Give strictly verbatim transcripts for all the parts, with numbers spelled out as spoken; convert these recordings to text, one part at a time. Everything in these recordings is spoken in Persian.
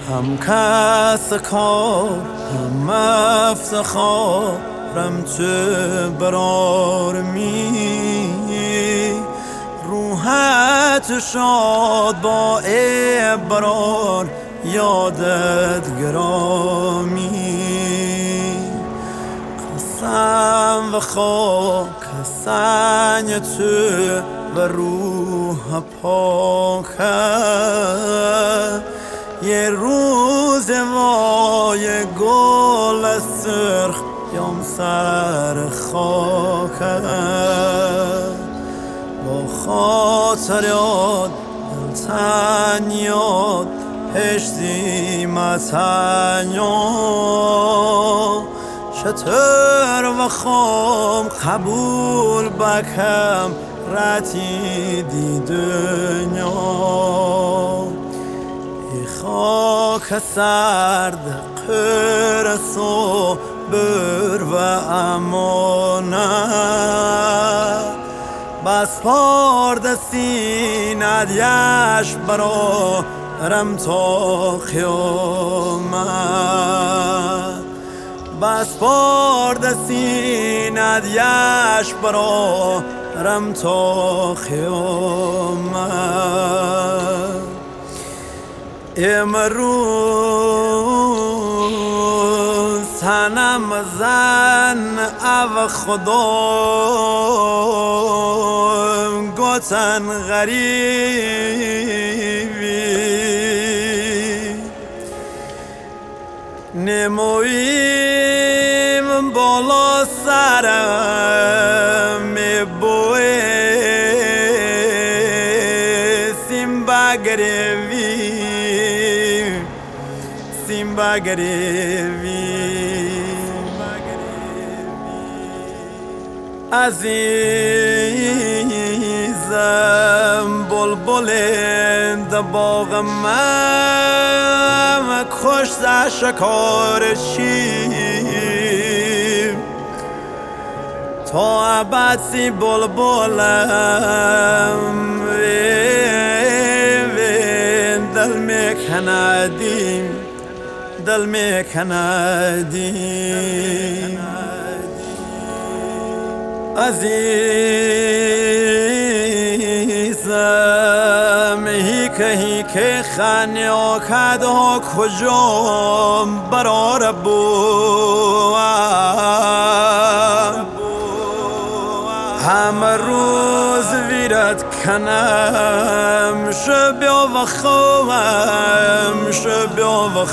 هم کس کار هم افتخارم چه برار می روحت شاد با ابرار یادت گرامی قسم و خاک سنگ تو و روح پاکت یه روز وای گل سرخ یام سر خاکت با خاطر یاد دلتن یاد هشتی متنیا چطور و خام قبول بکم رتی دی دنیا ای خاک سرد قرص و بر و امانت بس پارد سینت یش برارم تا قیامت بس پارد سینت یش برارم تا قیامت امروز تنم زن او خدا گوتن غریبی نمویم بالا سرم میبویم بگریوی سیم بگریوی عزیزم بلبل باغ من کشت شکار شیم تا ابد سی بلبلم دل میکندیم دل میکندیم عزیزم هی که هی که خانیاکد ها کجا برار بوام همه روز ویرت کنم شبیا و خوام شبیا و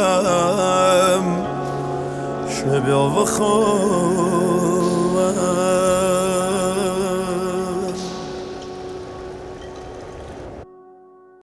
خوام شبیا و خوام